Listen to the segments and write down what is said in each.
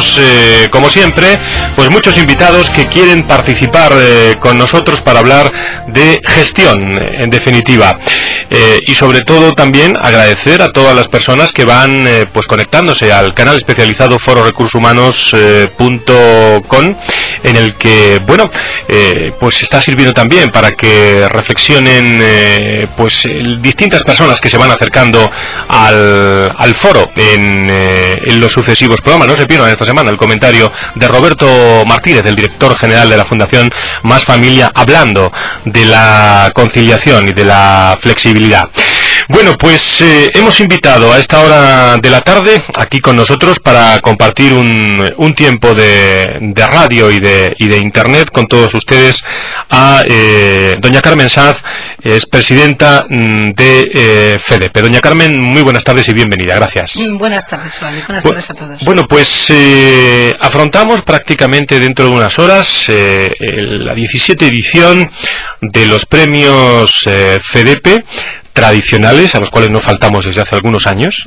tenemos, como siempre, pues muchos invitados que quieren participar con nosotros para hablar de gestión, en definitiva. Y sobre todo también agradecer a todas las personas que van pues conectándose al canal especializado fororecursoshumanos.com, en el que, bueno, pues está sirviendo también para que reflexionen pues distintas personas que se van acercando al foro en los sucesivos programas. No se pierdan esta semana el comentario de Roberto Martínez, el director general de la Fundación Más Familia, hablando de la conciliación y de la flexibilidad. Bueno, pues hemos invitado a esta hora de la tarde aquí con nosotros para compartir un tiempo de radio y de internet con todos ustedes a doña Carmen Sanz, es presidenta de FEDEPE. Doña Carmen, muy buenas tardes y bienvenida, gracias. Buenas tardes, Juan, buenas tardes a todos. Bueno, pues afrontamos prácticamente dentro de unas horas la 17 edición de los premios FEDEPE tradicionales, a los cuales no faltamos desde hace algunos años,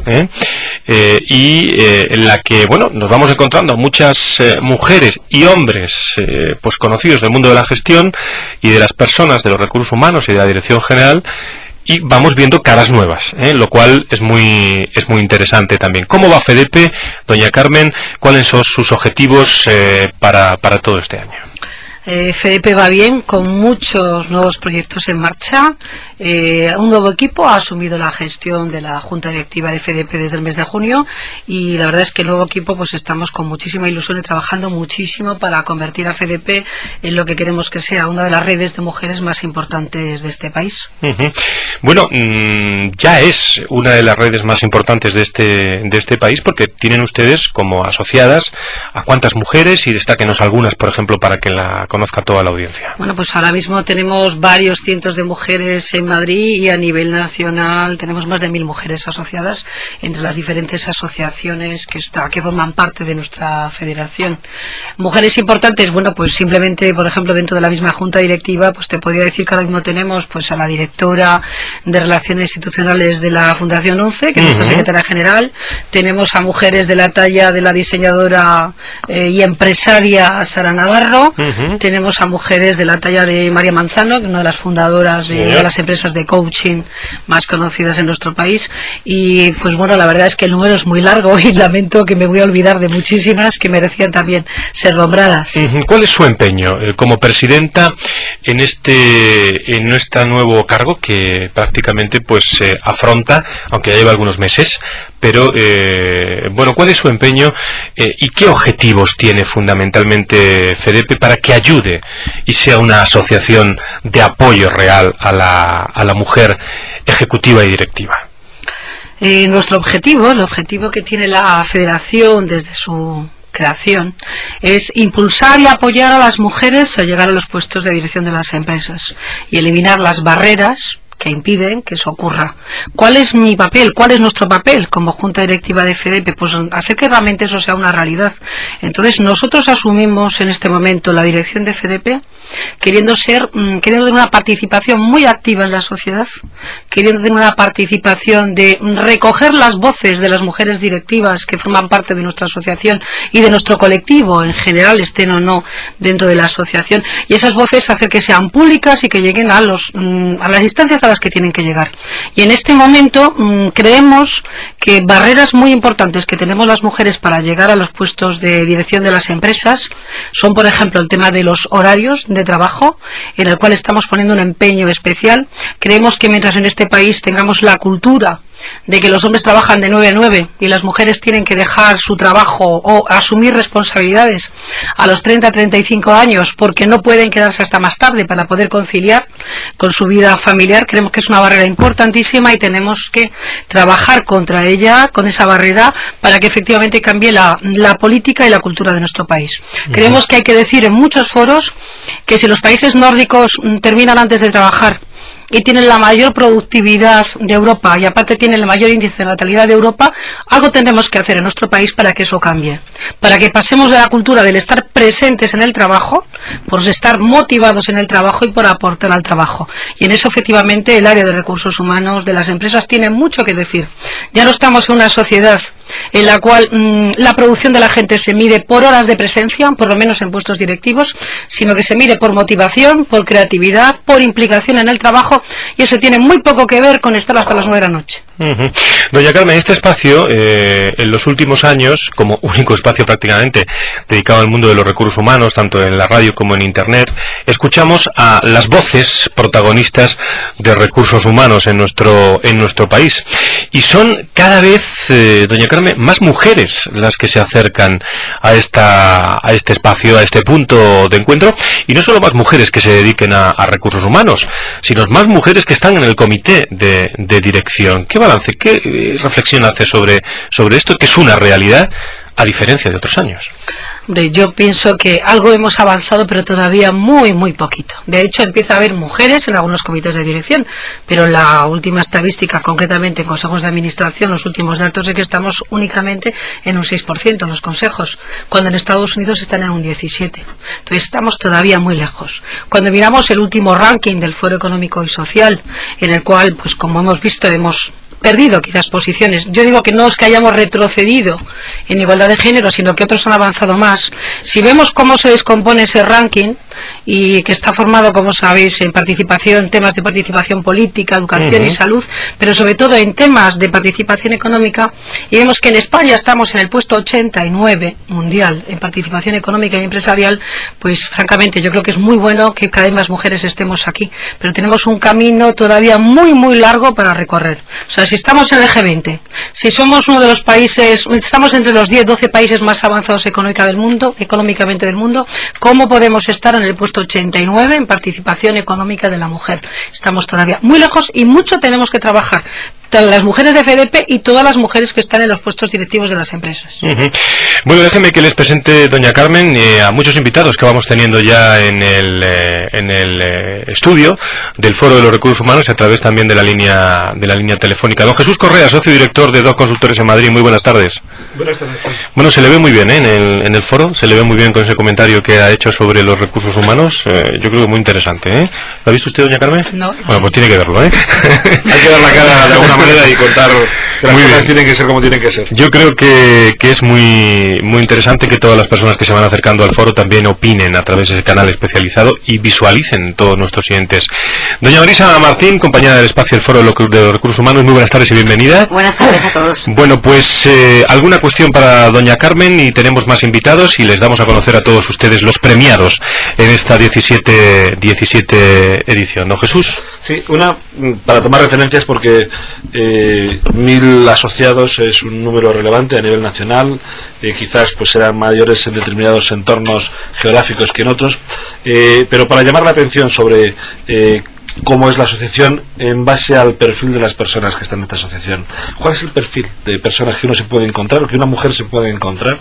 y en la que, bueno, nos vamos encontrando muchas mujeres y hombres pues conocidos del mundo de la gestión y de las personas de los recursos humanos y de la dirección general, y vamos viendo caras nuevas, lo cual es muy interesante también. ¿Cómo va FEDEPE, doña Carmen? ¿Cuáles son sus objetivos para todo este año? FEDEPE va bien, con muchos nuevos proyectos en marcha. Un nuevo equipo ha asumido la gestión de la Junta Directiva de FEDEPE desde el mes de junio, y la verdad es que el nuevo equipo pues estamos con muchísima ilusión y trabajando muchísimo para convertir a FEDEPE en lo que queremos que sea una de las redes de mujeres más importantes de este país. Bueno, ya es una de las redes más importantes de este país, porque tienen ustedes como asociadas a cuántas mujeres, y destáquenos algunas, por ejemplo, para que la conozca toda la audiencia. Bueno, pues ahora mismo tenemos varios cientos de mujeres en Madrid, y a nivel nacional tenemos más de 1000 mujeres asociadas entre las diferentes asociaciones que forman parte de nuestra federación. Mujeres importantes, bueno, pues simplemente, por ejemplo, dentro de la misma junta directiva, pues te podría decir que ahora mismo tenemos pues a la directora de Relaciones Institucionales de la Fundación 11, que es nuestra secretaria general. Tenemos a mujeres de la talla de la diseñadora y empresaria Sara Navarro. Tenemos a mujeres de la talla de María Manzano, una de las fundadoras de las empresas de coaching más conocidas en nuestro país. Y pues bueno, la verdad es que el número es muy largo y lamento que me voy a olvidar de muchísimas que merecían también ser nombradas. ¿Cuál es su empeño como presidenta en este nuevo cargo que prácticamente pues afronta, aunque ya lleva algunos meses? Pero, bueno, ¿cuál es su empeño y qué objetivos tiene fundamentalmente FEDEPE para que ayude y sea una asociación de apoyo real a la mujer ejecutiva y directiva? Nuestro objetivo, el objetivo que tiene la Federación desde su creación, es impulsar y apoyar a las mujeres a llegar a los puestos de dirección de las empresas y eliminar las barreras que impiden que eso ocurra. ¿Cuál es mi papel? ¿Cuál es nuestro papel como Junta Directiva de FEDEPE? Pues hacer que realmente eso sea una realidad. Entonces nosotros asumimos en este momento la dirección de FEDEPE queriendo tener una participación muy activa en la sociedad, queriendo tener una participación de recoger las voces de las mujeres directivas que forman parte de nuestra asociación y de nuestro colectivo en general, estén o no dentro de la asociación, y esas voces hacer que sean públicas y que lleguen a las instancias a las que tienen que llegar. Y en este momento creemos que barreras muy importantes que tenemos las mujeres para llegar a los puestos de dirección de las empresas son, por ejemplo, el tema de los horarios de trabajo, en el cual estamos poniendo un empeño especial. Creemos que mientras en este país tengamos la cultura de que los hombres trabajan de 9 a 9 y las mujeres tienen que dejar su trabajo o asumir responsabilidades a los 30 a 35 años porque no pueden quedarse hasta más tarde para poder conciliar con su vida familiar, creemos que es una barrera importantísima y tenemos que trabajar contra ella, con esa barrera, para que efectivamente cambie la política y la cultura de nuestro país. Creemos que hay que decir en muchos foros que si los países nórdicos terminan antes de trabajar y tienen la mayor productividad de Europa y aparte tienen el mayor índice de natalidad de Europa, algo tendremos que hacer en nuestro país para que eso cambie, para que pasemos de la cultura del estar presentes en el trabajo por estar motivados en el trabajo y por aportar al trabajo. Y en eso, efectivamente, el área de recursos humanos de las empresas tiene mucho que decir. Ya no estamos en una sociedad en la cual la producción de la gente se mide por horas de presencia, por lo menos en puestos directivos, sino que se mide por motivación, por creatividad, por implicación en el trabajo, y eso tiene muy poco que ver con estar hasta las 9 de la noche. Doña Carmen, este espacio, en los últimos años, como único espacio prácticamente dedicado al mundo de los recursos humanos, tanto en la radio como en Internet, escuchamos a las voces protagonistas de recursos humanos en nuestro país. Y son cada vez, doña Carmen, más mujeres las que se acercan a este espacio, a este punto de encuentro, y no solo más mujeres que se dediquen a recursos humanos, sino más mujeres que están en el comité de dirección. ¿Qué balance, qué reflexión hace sobre esto, que es una realidad a diferencia de otros años? Hombre, yo pienso que algo hemos avanzado, pero todavía muy, muy poquito. De hecho, empieza a haber mujeres en algunos comités de dirección, pero la última estadística, concretamente en consejos de administración, los últimos datos es que estamos únicamente en un 6% en los consejos, cuando en Estados Unidos están en un 17%. Entonces estamos todavía muy lejos. Cuando miramos el último ranking del Foro Económico y Social, en el cual, pues como hemos visto, hemos perdido quizás posiciones. Yo digo que no es que hayamos retrocedido en igualdad de género, sino que otros han avanzado más. Si vemos cómo se descompone ese ranking, y que está formado, como sabéis, en participación, temas de participación política, educación y salud, pero sobre todo en temas de participación económica, y vemos que en España estamos en el puesto 89 mundial en participación económica y empresarial, pues francamente yo creo que es muy bueno que cada vez más mujeres estemos aquí, pero tenemos un camino todavía muy, muy largo para recorrer. O sea, si estamos en el G20, si somos uno de los países, estamos entre los 10, 12 países más avanzados económicamente del mundo, ¿cómo podemos estar en el puesto 89 en participación económica de la mujer? Estamos todavía muy lejos y mucho tenemos que trabajar, las mujeres de FDP y todas las mujeres que están en los puestos directivos de las empresas. Bueno, déjeme que les presente, doña Carmen, a muchos invitados que vamos teniendo ya en el estudio del Foro de los Recursos Humanos y a través también de la línea telefónica. Don Jesús Correa, socio director de DOC Consultores en Madrid. Muy buenas tardes. Buenas tardes. Bueno, se le ve muy bien en el foro, se le ve muy bien con ese comentario que ha hecho sobre los recursos humanos. Yo creo que muy interesante, ¿eh? ¿Lo ha visto usted, doña Carmen? No. Bueno, pues tiene que verlo, ¿eh? Hay que dar la cara de alguna manera y contar que las cosas tienen que ser como tienen que ser. Yo creo que es muy, muy interesante que todas las personas que se van acercando al foro también opinen a través de ese canal especializado y visualicen todos nuestros siguientes. Doña Marisa Martín, compañera del espacio del Foro de los Recursos Humanos, muy buenas tardes y bienvenida. Buenas tardes a todos. Bueno, pues alguna cuestión para doña Carmen, y tenemos más invitados y les damos a conocer a todos ustedes los premiados en esta 17 edición. ¿No, Jesús? Sí, una para tomar referencias porque 1000 asociados es un número relevante a nivel nacional, quizás pues serán mayores en determinados entornos geográficos que en otros, pero para llamar la atención sobre cómo es la asociación en base al perfil de las personas que están en esta asociación. ¿Cuál es el perfil de personas que uno se puede encontrar o que una mujer se puede encontrar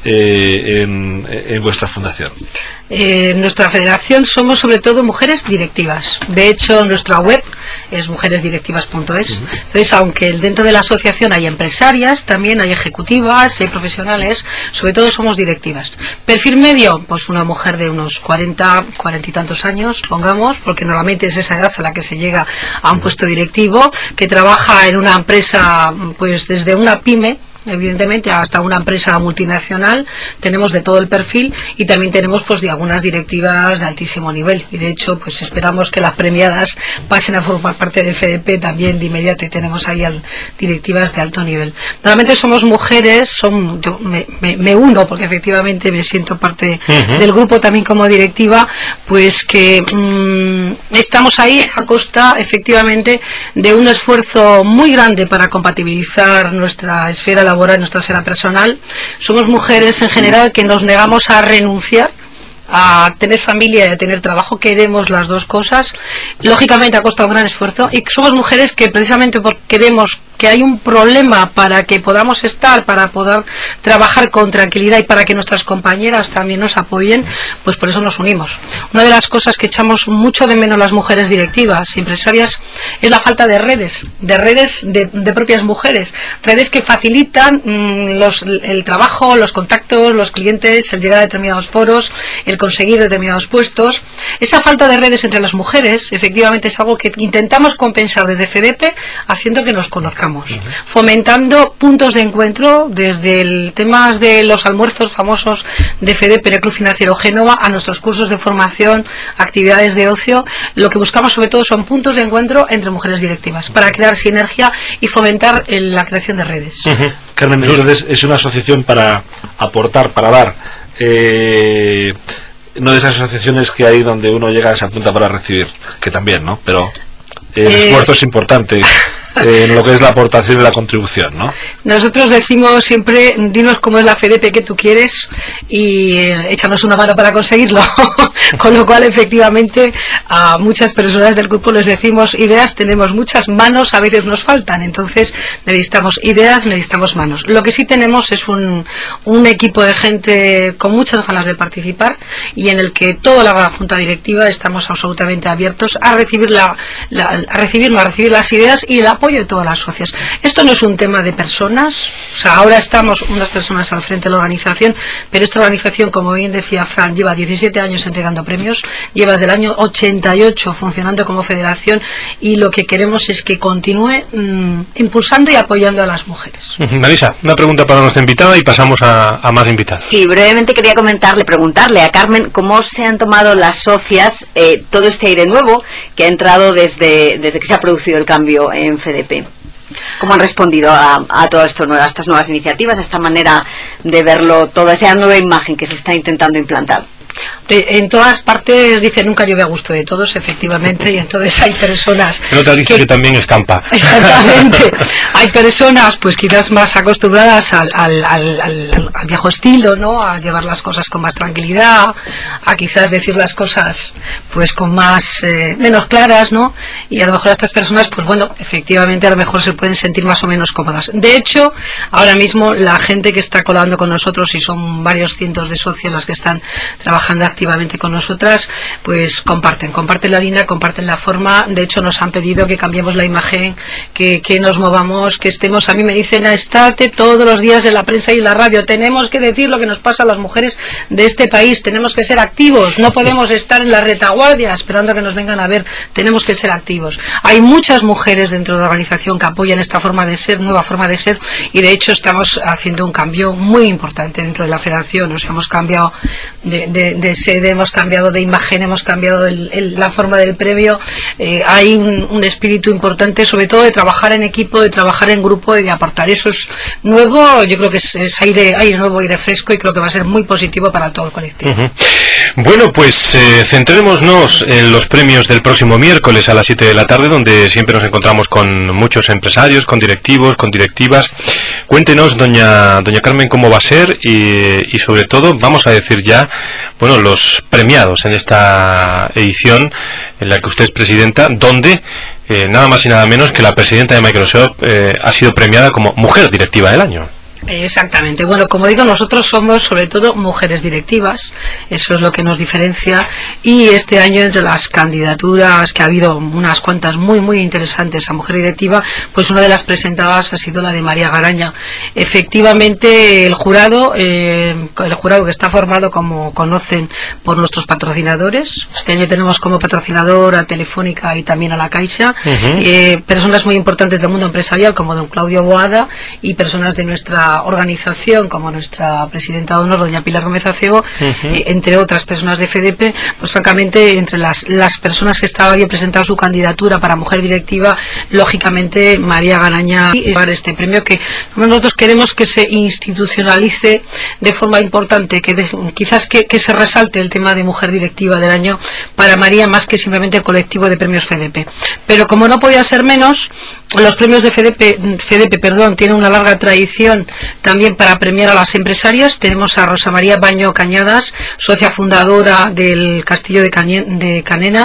en vuestra fundación? En nuestra federación somos sobre todo mujeres directivas. De hecho, nuestra web es mujeresdirectivas.es. Entonces, aunque dentro de la asociación hay empresarias, también hay ejecutivas, hay profesionales, sobre todo somos directivas. Perfil medio, pues una mujer de unos 40 y tantos años, pongamos, porque normalmente es esa edad a la que se llega a un puesto directivo, que trabaja en una empresa, pues desde una pyme, evidentemente, hasta una empresa multinacional. Tenemos de todo el perfil y también tenemos pues de algunas directivas de altísimo nivel, y de hecho pues esperamos que las premiadas pasen a formar parte del FDP también de inmediato, y tenemos ahí directivas de alto nivel. Normalmente somos mujeres, yo me uno porque efectivamente me siento parte del grupo también como directiva, pues que estamos ahí a costa efectivamente de un esfuerzo muy grande para compatibilizar nuestra esfera laboral, nuestra esfera personal. Somos mujeres en general que nos negamos a renunciar a tener familia y a tener trabajo. Queremos las dos cosas, lógicamente a costa de un gran esfuerzo, y somos mujeres que precisamente porque queremos que hay un problema para que podamos estar, para poder trabajar con tranquilidad y para que nuestras compañeras también nos apoyen, pues por eso nos unimos. Una de las cosas que echamos mucho de menos las mujeres directivas y empresarias es la falta de redes de propias mujeres, redes que facilitan el trabajo, los contactos, los clientes, el llegar a determinados foros, el conseguir determinados puestos. Esa falta de redes entre las mujeres efectivamente es algo que intentamos compensar desde FEDEPE, haciendo que nos conozcamos, fomentando puntos de encuentro desde el tema de los almuerzos famosos de FEDEPE en el Club Financiero Génova a nuestros cursos de formación, actividades de ocio. Lo que buscamos sobre todo son puntos de encuentro entre mujeres directivas para crear sinergia y fomentar la creación de redes. Carmen, entonces es una asociación para aportar, para dar, no de esas asociaciones que hay donde uno llega a esa punta para recibir, que también, ¿no? Pero el esfuerzo es importante en lo que es la aportación y la contribución, ¿no? Nosotros decimos siempre, dinos cómo es la FEDEPE que tú quieres y échanos una mano para conseguirlo. Con lo cual, efectivamente, a muchas personas del grupo les decimos ideas, tenemos muchas manos, a veces nos faltan, entonces necesitamos ideas, necesitamos manos. Lo que sí tenemos es un equipo de gente con muchas ganas de participar y en el que toda la junta directiva estamos absolutamente abiertos a recibir a recibir las ideas y el apoyo de todas las socias. Esto no es un tema de personas, o sea, ahora estamos unas personas al frente de la organización, pero esta organización, como bien decía Fran, lleva 17 años entregando premios, lleva desde el año 88 funcionando como federación y lo que queremos es que continúe impulsando y apoyando a las mujeres. Marisa, una pregunta para nuestra invitada y pasamos a más invitados. Sí, brevemente quería preguntarle a Carmen cómo se han tomado las socias todo este aire nuevo que ha entrado desde que se ha producido el cambio en FEDEPE. ¿Cómo han respondido a todo esto nuevo, a estas nuevas iniciativas, a esta manera de verlo, toda esa nueva imagen que se está intentando implantar? En todas partes dice nunca llueve a gusto de todos, efectivamente, y entonces hay personas pero te dice que también escampa. Exactamente. Hay personas pues quizás más acostumbradas al viejo estilo, ¿no? A llevar las cosas con más tranquilidad, a quizás decir las cosas pues con más menos claras, ¿no? Y a lo mejor a estas personas pues bueno, efectivamente a lo mejor se pueden sentir más o menos cómodas. De hecho, ahora mismo la gente que está colaborando con nosotros, y son varios cientos de socios las que están trabajando activamente con nosotras, pues comparten la línea, comparten la forma. De hecho nos han pedido que cambiemos la imagen, que nos movamos, que estemos, a mí me dicen, estate todos los días en la prensa y en la radio, tenemos que decir lo que nos pasa a las mujeres de este país, tenemos que ser activos, no podemos estar en la retaguardia esperando a que nos vengan a ver, tenemos que ser activos. Hay muchas mujeres dentro de la organización que apoyan esta forma de ser, nueva forma de ser, y de hecho estamos haciendo un cambio muy importante dentro de la federación. Nos hemos cambiado de sede, hemos cambiado de imagen, hemos cambiado la forma del premio. Hay un espíritu importante, sobre todo de trabajar en equipo, de trabajar en grupo y de aportar. Eso es nuevo, yo creo que es aire nuevo, aire fresco, y creo que va a ser muy positivo para todo el colectivo. Bueno, pues centrémonos en los premios del próximo miércoles a las 7 de la tarde, donde siempre nos encontramos con muchos empresarios, con directivos, con directivas. Cuéntenos, doña Carmen, cómo va a ser y sobre todo, vamos a decir ya, bueno, los premiados en esta edición en la que usted es presidenta, donde nada más y nada menos que la presidenta de Microsoft ha sido premiada como Mujer Directiva del Año. Exactamente. Bueno, como digo, nosotros somos sobre todo mujeres directivas, eso es lo que nos diferencia, y este año entre las candidaturas, que ha habido unas cuantas muy interesantes a mujer directiva, pues una de las presentadas ha sido la de María Garaña. Efectivamente, el jurado que está formado, como conocen, por nuestros patrocinadores. Este año tenemos como patrocinador a Telefónica y también a la Caixa, personas muy importantes del mundo empresarial como don Claudio Boada, y personas de nuestra organización como nuestra presidenta de honor, doña Pilar Gómez Acebo, entre otras personas de FEDEPE. Pues francamente, entre las personas que estaban y presentado su candidatura para mujer directiva, lógicamente María Garaña para este premio, que nosotros queremos que se institucionalice de forma importante, quizás que se resalte el tema de mujer directiva del año para María, más que simplemente el colectivo de premios FEDEPE. Pero como no podía ser menos, los premios de FEDEPE tienen una larga tradición también para premiar a las empresarias. Tenemos a Rosa María Baño Cañadas, socia fundadora del Castillo de Canena.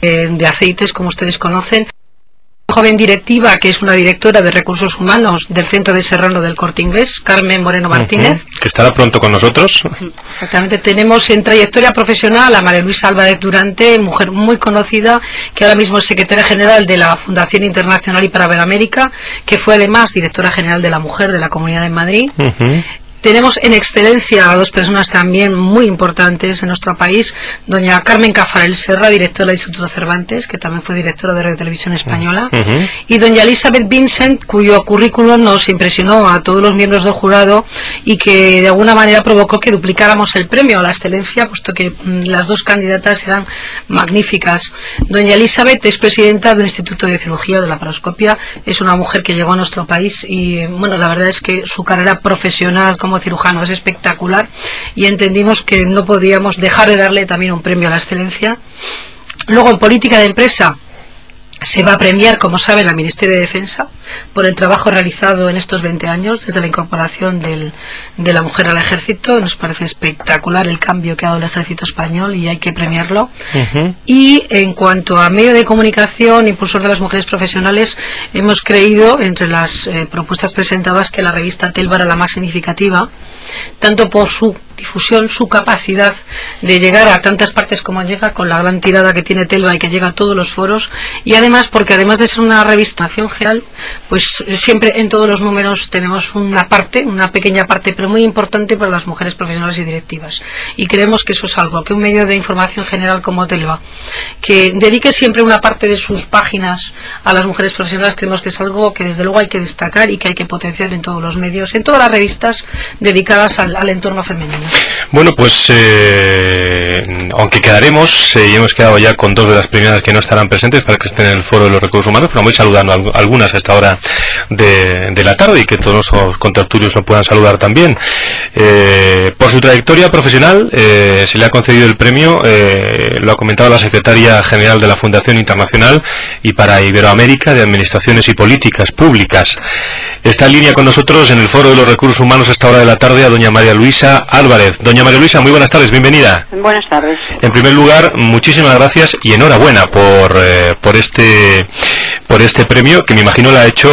de aceites, como ustedes conocen. Joven directiva, que es una directora de recursos humanos del Centro de Serrano del Corte Inglés, Carmen Moreno Martínez. Que estará pronto con nosotros. Exactamente. Tenemos en trayectoria profesional a María Luisa Álvarez Durante, mujer muy conocida, que ahora mismo es secretaria general de la Fundación Internacional Iberoamérica, que fue además directora general de la Mujer de la Comunidad de Madrid. Tenemos en excelencia a dos personas también muy importantes en nuestro país, doña Carmen Cafarel Serra, directora del Instituto Cervantes, que también fue directora de Radio Televisión Española, y doña Elizabeth Vincent, cuyo currículum nos impresionó a todos los miembros del jurado y que de alguna manera provocó que duplicáramos el premio a la excelencia, puesto que las dos candidatas eran magníficas. Doña Elizabeth es presidenta del Instituto de Cirugía de la Laparoscopia, es una mujer que llegó a nuestro país y, bueno, la verdad es que su carrera profesional como cirujano es espectacular y entendimos que no podíamos dejar de darle también un premio a la excelencia. Luego, en política de empresa se va a premiar, como saben, al Ministerio de Defensa por el trabajo realizado en estos 20 años desde la incorporación de la mujer al ejército. Nos parece espectacular el cambio que ha dado el ejército español y hay que premiarlo. Y en cuanto a medio de comunicación, impulsor de las mujeres profesionales, hemos creído, entre las propuestas presentadas, que la revista Telva era la más significativa, tanto por su difusión, su capacidad de llegar a tantas partes como llega, con la gran tirada que tiene Telva y que llega a todos los foros, y además porque además de ser una revista nación general, pues siempre en todos los números tenemos una pequeña parte, pero muy importante para las mujeres profesionales y directivas, y creemos que eso es algo que un medio de información general como Telva, que dedique siempre una parte de sus páginas a las mujeres profesionales, creemos que es algo que desde luego hay que destacar y que hay que potenciar en todos los medios, en todas las revistas dedicadas al entorno femenino. Bueno, pues aunque quedaremos, y hemos quedado ya con dos de las premiadas que no estarán presentes para que estén en el Foro de los Recursos Humanos, pero voy saludando a algunas a esta hora de la tarde y que todos los contertulios lo puedan saludar también. Por su trayectoria profesional se le ha concedido el premio, lo ha comentado la secretaria general de la Fundación Internacional y para Iberoamérica de Administraciones y Políticas Públicas. Está en línea con nosotros en el Foro de los Recursos Humanos a esta hora de la tarde a doña María Luisa Álvarez. Doña María Luisa, muy buenas tardes, bienvenida. Buenas tardes. En primer lugar, muchísimas gracias y enhorabuena por este premio, que me imagino le ha hecho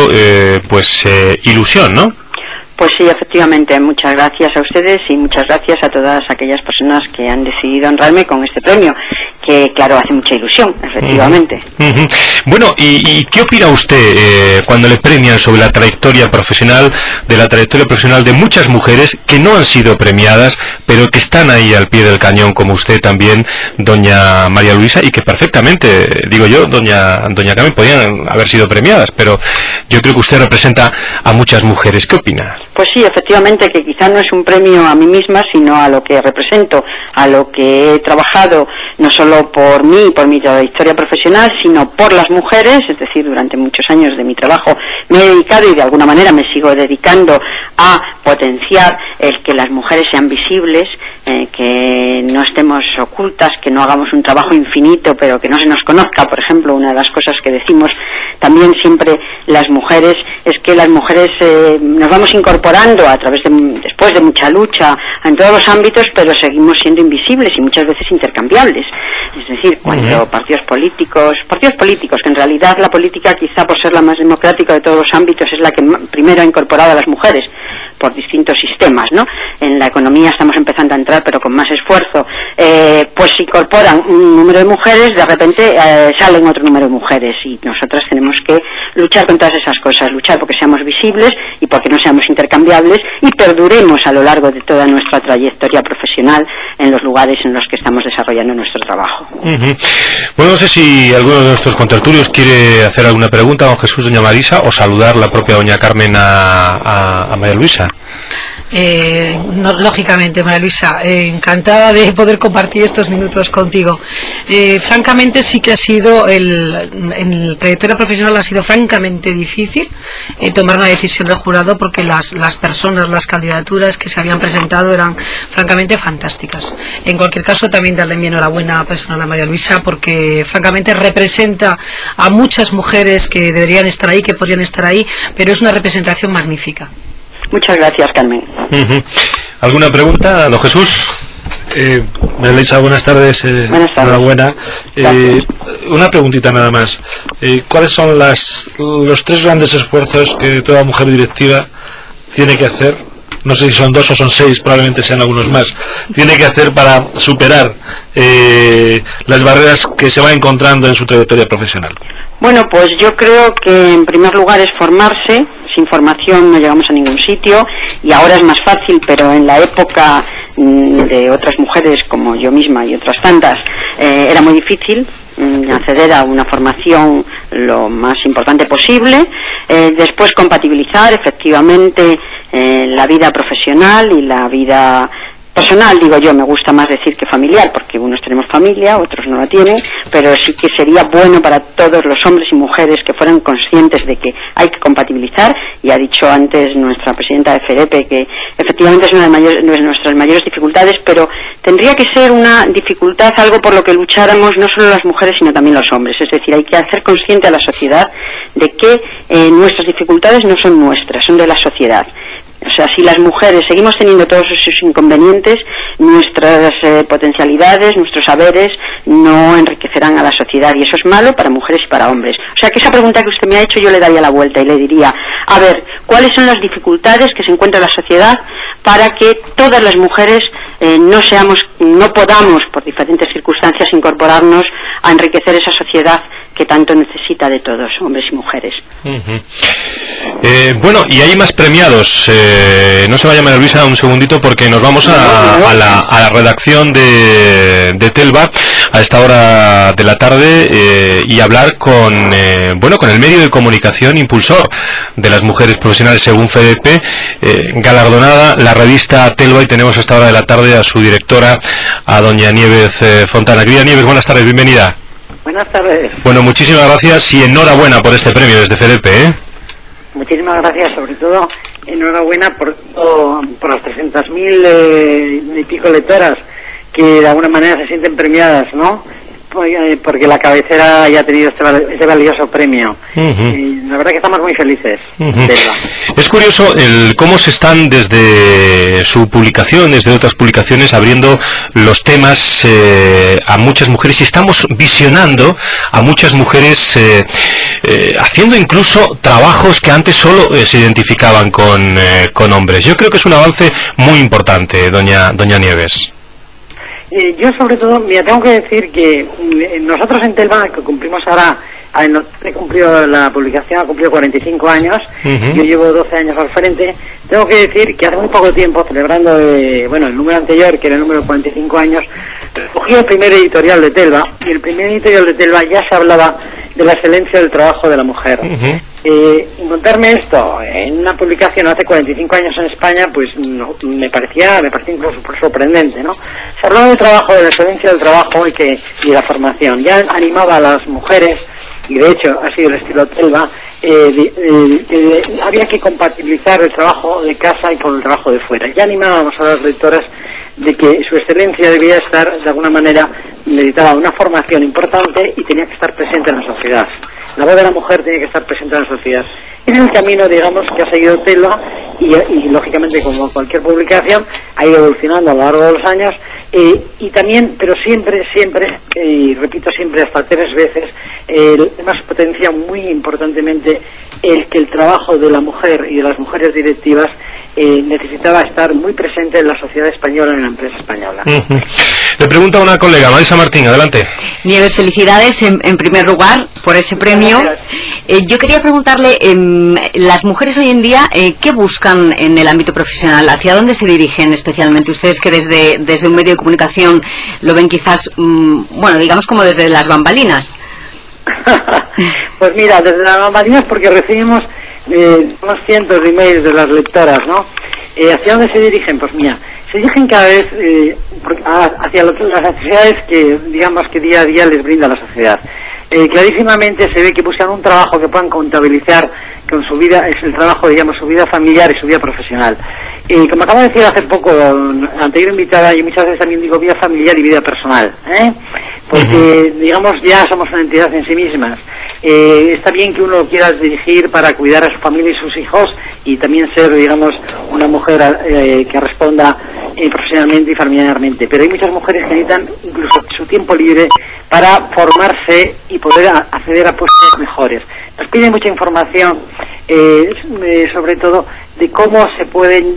ilusión, ¿no? Pues sí, efectivamente, muchas gracias a ustedes y muchas gracias a todas aquellas personas que han decidido honrarme con este premio, que claro, hace mucha ilusión, efectivamente. Bueno, ¿y qué opina usted cuando le premian sobre la trayectoria profesional de muchas mujeres que no han sido premiadas, pero que están ahí al pie del cañón, como usted también, doña María Luisa, y que perfectamente, digo yo, doña Carmen, podían haber sido premiadas, pero yo creo que usted representa a muchas mujeres. ¿Qué opina? Pues sí, efectivamente, que quizá no es un premio a mí misma, sino a lo que represento, a lo que he trabajado, no solo por mí, por mi trayectoria profesional, sino por las mujeres, es decir, durante muchos años de mi trabajo me he dedicado y de alguna manera me sigo dedicando a potenciar el que las mujeres sean visibles, que no estemos ocultas, que no hagamos un trabajo infinito, pero que no se nos conozca. Por ejemplo, una de las cosas que decimos también siempre las mujeres es que las mujeres nos vamos incorporando a través después de mucha lucha en todos los ámbitos, pero seguimos siendo invisibles y muchas veces intercambiables. Es decir, cuando partidos políticos, que en realidad la política, quizá por ser la más democrática de todos los ámbitos, es la que primero ha incorporado a las mujeres por distintos sistemas, ¿no? En la economía estamos empezando a entrar, pero con más esfuerzo, pues se incorporan un número de mujeres, de repente salen otro número de mujeres, y nosotras tenemos que luchar con todas esas cosas, luchar porque seamos visibles y porque no seamos intercambiables y perduremos a lo largo de toda nuestra trayectoria profesional en los lugares en los que estamos desarrollando nuestro trabajo. Bueno, no sé si alguno de nuestros contertulios quiere hacer alguna pregunta a don Jesús, doña Marisa, o saludar la propia doña Carmen a María Luisa. No, lógicamente, María Luisa, encantada de poder compartir estos minutos contigo. Francamente sí que ha sido en trayectoria profesional ha sido francamente difícil tomar una decisión del jurado, porque las personas, las candidaturas que se habían presentado eran francamente fantásticas. En cualquier caso, también darle mi enhorabuena personal a María Luisa, porque francamente representa a muchas mujeres que deberían estar ahí, que podrían estar ahí, pero es una representación magnífica. Muchas gracias, Carmen. ¿Alguna pregunta, don Jesús? María Luisa, buenas tardes. Buenas tardes. Enhorabuena. Una preguntita nada más. ¿Cuáles son los 3 grandes esfuerzos que toda mujer directiva tiene que hacer? No sé si son 2 o son 6, probablemente sean algunos más. Tiene que hacer para superar las barreras que se va encontrando en su trayectoria profesional. Bueno, pues yo creo que en primer lugar es formarse. Sin formación no llegamos a ningún sitio, y ahora es más fácil, pero en la época de otras mujeres como yo misma y otras tantas era muy difícil acceder a una formación lo más importante posible. Después compatibilizar efectivamente la vida profesional y la vida personal, digo yo, me gusta más decir que familiar, porque unos tenemos familia, otros no la tienen, pero sí que sería bueno para todos los hombres y mujeres que fueran conscientes de que hay que compatibilizar. Y ha dicho antes nuestra presidenta de FEDEPE que efectivamente es una de nuestras mayores dificultades, pero tendría que ser una dificultad, algo por lo que lucháramos no solo las mujeres sino también los hombres. Es decir, hay que hacer consciente a la sociedad de que nuestras dificultades no son nuestras, son de la sociedad. O sea, si las mujeres seguimos teniendo todos esos inconvenientes, nuestras potencialidades, nuestros saberes no enriquecerán a la sociedad, y eso es malo para mujeres y para hombres. O sea, que esa pregunta que usted me ha hecho yo le daría la vuelta y le diría, a ver, ¿cuáles son las dificultades que se encuentra la sociedad para que todas las mujeres no podamos, por diferentes circunstancias, incorporarnos a enriquecer esa sociedad que tanto necesita de todos, hombres y mujeres? Bueno, y hay más premiados. No se vaya, María Luisa, un segundito, porque nos vamos a la redacción de Telva a esta hora de la tarde y hablar con el medio de comunicación impulsor de las mujeres profesionales según FEDEPE, galardonada la revista Telva, y tenemos a esta hora de la tarde a su directora, a doña Nieves Fontana. Querida Nieves, buenas tardes, bienvenida. Buenas tardes. Bueno, muchísimas gracias y enhorabuena por este premio desde FEDEPE, Muchísimas gracias, sobre todo enhorabuena por las 300.000 y pico lectoras que de alguna manera se sienten premiadas, ¿no? Porque la cabecera haya tenido este valioso premio. La verdad que estamos muy felices. Es curioso cómo se están desde su publicación, desde otras publicaciones, abriendo los temas a muchas mujeres, y estamos visionando a muchas mujeres haciendo incluso trabajos que antes solo se identificaban con hombres. Yo creo que es un avance muy importante, doña Nieves. Yo sobre todo, mira, tengo que decir que nosotros en Telva, que cumplimos ahora, he cumplido la publicación, ha cumplido 45 años, yo llevo 12 años al frente. Tengo que decir que hace muy poco tiempo, celebrando el número anterior, que era el número 45 años, recogí el primer editorial de Telva, y el primer editorial de Telva ya se hablaba de la excelencia del trabajo de la mujer. Encontrarme esto en una publicación hace 45 años en España, pues no, me parecía incluso sorprendente, ¿no? Se hablaba del trabajo, de la excelencia del trabajo y de la formación. Ya animaba a las mujeres, y de hecho ha sido el estilo Telva, había que compatibilizar el trabajo de casa y con el trabajo de fuera. Ya animábamos a las lectoras de que su excelencia debía estar, de alguna manera, necesitaba una formación importante y tenía que estar presente en la sociedad. La voz de la mujer tiene que estar presente en la sociedad. Es el camino, digamos, que ha seguido Telva y lógicamente, como cualquier publicación, ha ido evolucionando a lo largo de los años, y también, pero siempre, y repito siempre hasta 3 veces, además potencia muy importantemente que el trabajo de la mujer y de las mujeres directivas necesitaba estar muy presente en la sociedad española, en la empresa española. Le pregunta a una colega, Marisa Martín, adelante. Nieves, felicidades en primer lugar por ese premio. Yo quería preguntarle, las mujeres hoy en día, ¿qué buscan en el ámbito profesional? ¿Hacia dónde se dirigen especialmente ustedes, que desde un medio de comunicación lo ven quizás, digamos como desde las bambalinas? Pues mira, desde las bambalinas, porque recibimos unos cientos de emails de las lectoras, ¿no? ¿Hacia dónde se dirigen? Pues mira, se dirigen cada vez hacia las necesidades que, digamos, que día a día les brinda la sociedad. Clarísimamente se ve que buscan un trabajo que puedan contabilizar con su vida, es el trabajo, digamos, su vida familiar y su vida profesional. Como acabo de decir hace poco, anterior invitada, yo muchas veces también digo vida familiar y vida personal, porque, digamos, ya somos una entidad en sí mismas. Está bien que uno quiera dirigir para cuidar a su familia y sus hijos, y también ser, digamos, una mujer que responda profesionalmente y familiarmente, pero hay muchas mujeres que necesitan incluso su tiempo libre para formarse y poder acceder a puestos mejores. Nos piden mucha información, sobre todo de cómo se pueden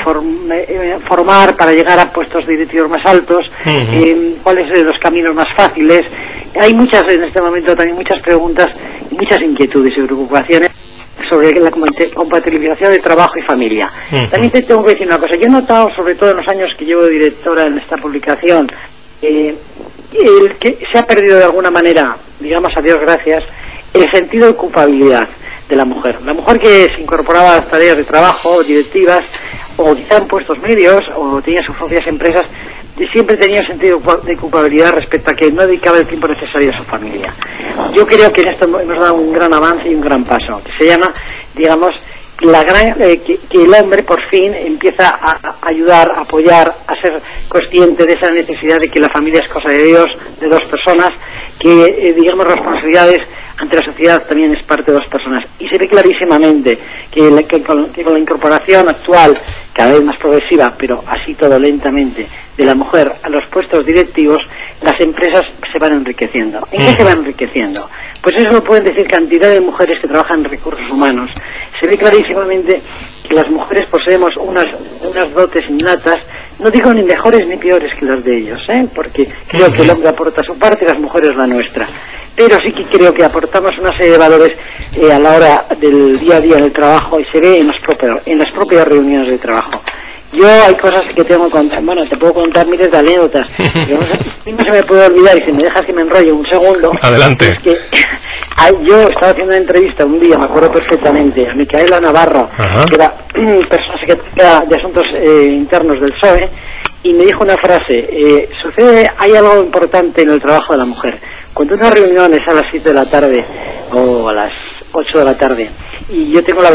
formar para llegar a puestos directivos más altos, cuáles son los caminos más fáciles. Hay muchas, en este momento también muchas preguntas, muchas inquietudes y preocupaciones sobre la compatibilización de trabajo y familia. También te tengo que decir una cosa. Yo he notado, sobre todo en los años que llevo de directora en esta publicación, el que se ha perdido de alguna manera, digamos a Dios gracias, el sentido de culpabilidad de la mujer. La mujer que se incorporaba a las tareas de trabajo, directivas, o quizá en puestos medios, o tenía sus propias empresas, siempre tenía un sentido de culpabilidad respecto a que no dedicaba el tiempo necesario a su familia. Yo creo que en esto hemos dado un gran avance y un gran paso, que se llama, digamos, que el hombre por fin empieza a ayudar, a apoyar, a ser consciente de esa necesidad de que la familia es cosa de Dios, de dos personas, que digamos responsabilidades ante la sociedad también es parte de dos personas. Y se ve clarísimamente que con la incorporación actual, cada vez más progresiva, pero así todo lentamente, de la mujer a los puestos directivos, las empresas se van enriqueciendo. ¿En qué se van enriqueciendo? Pues eso lo pueden decir cantidad de mujeres que trabajan en recursos humanos. Se ve clarísimamente que las mujeres poseemos unas dotes innatas, no digo ni mejores ni peores que las de ellos, porque creo que el hombre aporta su parte y las mujeres la nuestra. Pero sí que creo que aportamos una serie de valores a la hora del día a día del trabajo, y se ve en las propias reuniones de trabajo. Yo hay cosas que tengo que contar, bueno, te puedo contar miles de anécdotas, pero no se me puede olvidar, y si me dejas que me enrolle un segundo. Adelante. Es que yo estaba haciendo una entrevista un día, me acuerdo perfectamente, a Micaela Navarro, que era persona secretaria de Asuntos Internos del PSOE, y me dijo una frase, hay algo importante en el trabajo de la mujer. Cuando una reunión es a las 7 de la tarde o a las 8 de la tarde, y yo tengo la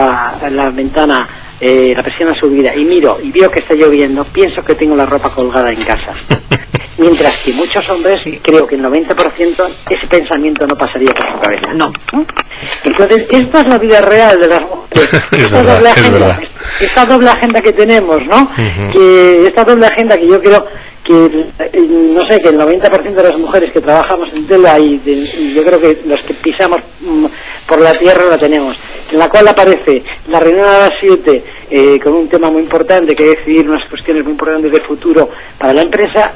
persiana subida, y miro y veo que está lloviendo, pienso que tengo la ropa colgada en casa. Mientras que muchos hombres, creo que el 90%, ese pensamiento no pasaría por su cabeza. No. Entonces, esta es la vida real de las mujeres. Esta doble agenda que tenemos, ¿no? Esta doble agenda que yo creo que, no sé, que el 90% de las mujeres que trabajamos en tela y yo creo que los que pisamos por la tierra la tenemos, en la cual aparece la reunión a las 7 con un tema muy importante, que es decidir unas cuestiones muy importantes de futuro para la empresa,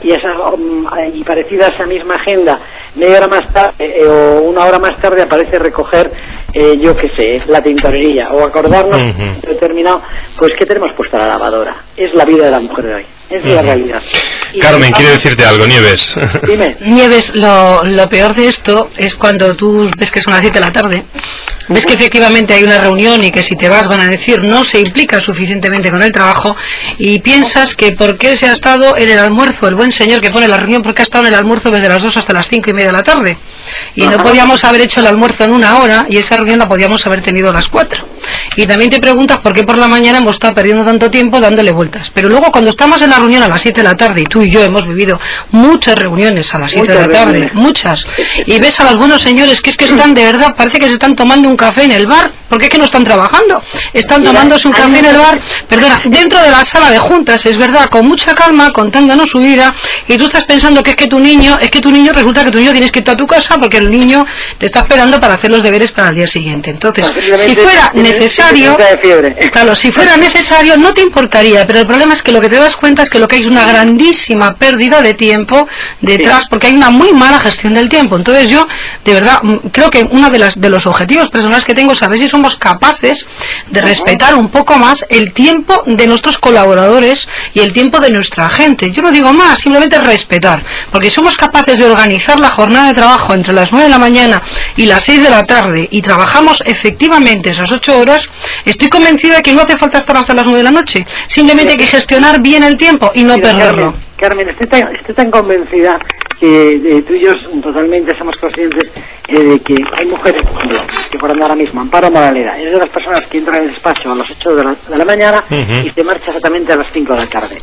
y parecida a esa misma agenda, media hora más tarde o una hora más tarde aparece recoger, yo qué sé, la tintorería, o acordarnos determinado, pues que tenemos puesta la lavadora. Es la vida de la mujer de hoy, es la realidad. Carmen, quiere decirte algo, Nieves. Dime. Nieves, lo peor de esto es cuando tú ves que son las 7 de la tarde, ves que efectivamente hay una reunión y que si te vas van a decir no se implica suficientemente con el trabajo, y piensas que por qué se ha estado en el almuerzo, el buen señor que pone la reunión, porque ha estado en el almuerzo desde las 2 hasta las 5:30 de la tarde, y no podíamos haber hecho el almuerzo en una hora, y esa reunión la podíamos haber tenido a las 4. Y también te preguntas por qué por la mañana hemos estado perdiendo tanto tiempo dándole vueltas. Pero luego cuando estamos en la reunión a las 7 de la tarde, y tú y yo hemos vivido muchas reuniones a las 7 de la tarde, muchas, y ves a algunos señores que están de verdad, parece que se están tomando un café en el bar, porque es que no están trabajando, están tomándose un café en el bar, perdona, dentro de la sala de juntas, es verdad, con mucha calma, contándonos su vida, y tú estás pensando que tu niño resulta que tu niño tienes que irte a tu casa porque el niño te está esperando para hacer los deberes para el día siguiente. Entonces, si fuera necesario, claro, si fuera necesario no te importaría, pero el problema es que lo que te das cuenta es que lo que hay es una grandísima pérdida de tiempo detrás, porque hay una muy mala gestión del tiempo. Entonces yo, de verdad, creo que uno de los objetivos personales que tengo es saber si somos capaces de respetar un poco más el tiempo de nuestros colaboradores y el tiempo de nuestra gente. Yo no digo más, simplemente respetar, porque somos capaces de organizar la jornada de trabajo entre las 9 de la mañana y las 6 de la tarde y trabajamos efectivamente esas 8 horas, estoy convencida de que no hace falta estar hasta las 9 de la noche, simplemente hay que gestionar bien el tiempo y no perderlo. Carmen, estoy tan convencida que tú y yo totalmente somos conscientes de que hay mujeres, que por ejemplo ahora mismo, Amparo Moraleda, es de las personas que entran en el despacho a las 8 de la mañana y se marcha exactamente a las 5 de la tarde.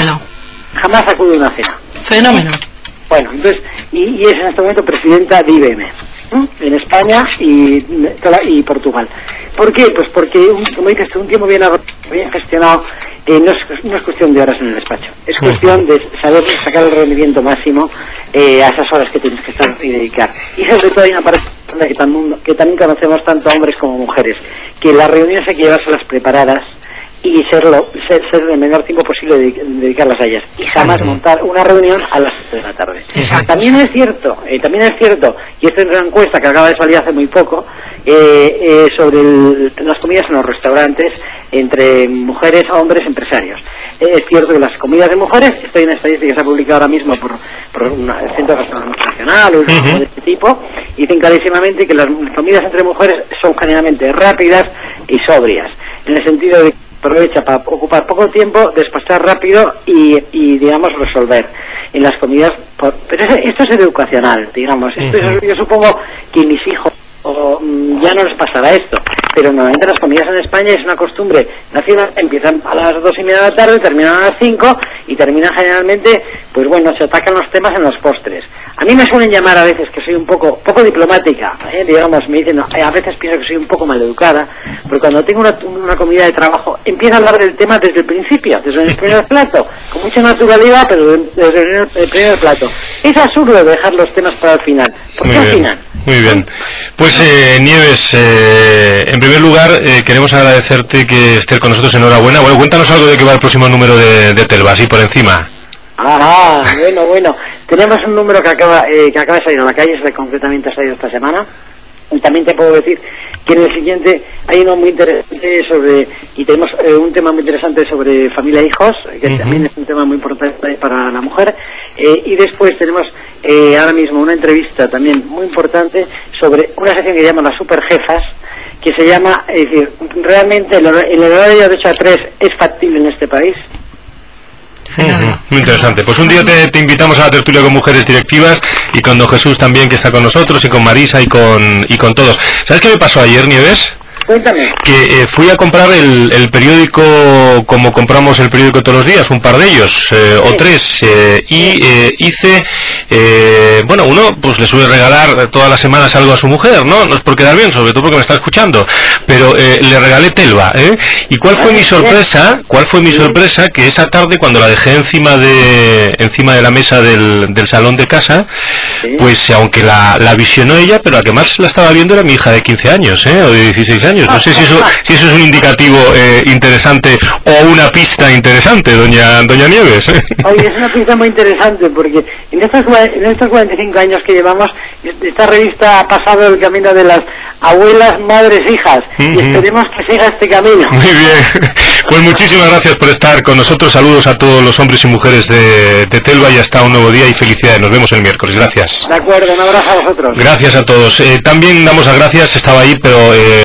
Jamás acude a una cena. Fenómeno. Bueno, entonces, y es en este momento presidenta de IBM, en España y Portugal. ¿Por qué? Pues porque, como dices, un tiempo bien gestionado, no es cuestión de horas en el despacho, es cuestión de saber sacar el rendimiento máximo a esas horas que tienes que estar y dedicar. Y sobre todo hay una parte que también conocemos tanto hombres como mujeres, que las reuniones hay que llevárselas preparadas y ser el menor tiempo posible dedicarlas a ellas, y jamás montar una reunión a las 7 de la tarde. También es cierto, y esta es una encuesta que acaba de salir hace muy poco, sobre las comidas en los restaurantes entre mujeres, hombres, empresarios. Es cierto que las comidas de mujeres, estoy en estadística que se ha publicado ahora mismo por el Centro Gastronómico Nacional o de este tipo, y dicen clarísimamente que las comidas entre mujeres son generalmente rápidas y sobrias, en el sentido de aprovecha para ocupar poco tiempo, despachar rápido y digamos resolver en las comidas. Pero esto es educacional, digamos. Yo supongo que mis hijos ya no les pasará esto, pero normalmente las comidas en España es una costumbre nacional, empiezan a las 2:30 de la tarde, terminan a las 5 y terminan generalmente, pues bueno, se atacan los temas en los postres. A mí me suelen llamar a veces que soy un poco diplomática, digamos, me dicen, a veces pienso que soy un poco maleducada, porque cuando tengo una comida de trabajo empiezo a hablar del tema desde el principio, desde el primer plato, con mucha naturalidad, pero desde el primer plato. Es absurdo dejar los temas para el final. ¿Por qué al final? Muy bien. Pues Nieves, en primer lugar queremos agradecerte que estés con nosotros. Enhorabuena. Bueno, cuéntanos algo de qué va el próximo número de Telva, así por encima. Bueno. Tenemos un número que acaba de salir a la calle, concretamente ha salido esta semana. Y también te puedo decir que en el siguiente hay uno muy interesante y tenemos un tema muy interesante sobre familia e hijos, que también es un tema muy importante para la mujer. Y después tenemos ahora mismo una entrevista también muy importante sobre una sección que llaman las superjefas, que se llama, es decir, realmente el horario de 8 a 3 es factible en este país. Muy interesante. Pues un día te invitamos a la tertulia con mujeres directivas y con don Jesús también, que está con nosotros, y con Marisa y con todos. ¿Sabes qué me pasó ayer, Nieves? Cuéntame. Que fui a comprar el periódico, como compramos el periódico todos los días, un par de ellos, o tres, y hice, uno pues le suele regalar todas las semanas algo a su mujer, ¿no? No es por quedar bien, sobre todo porque me está escuchando, pero le regalé Telva, ¿y cuál fue mi sorpresa? Que esa tarde, cuando la dejé encima de la mesa del salón de casa, pues aunque la visionó ella, pero la que más la estaba viendo era mi hija de 15 años, o de 16 años. No sé si eso es un indicativo interesante o una pista interesante, doña Nieves. Oye, es una pista muy interesante, porque en estos 45 años que llevamos, esta revista ha pasado el camino de las abuelas, madres, hijas, y esperemos que siga este camino. Muy bien. Pues muchísimas gracias por estar con nosotros. Saludos a todos los hombres y mujeres de Telva, y hasta un nuevo día y felicidades. Nos vemos el miércoles. Gracias. De acuerdo, un abrazo a vosotros. Gracias a todos. También damos las gracias, estaba ahí, pero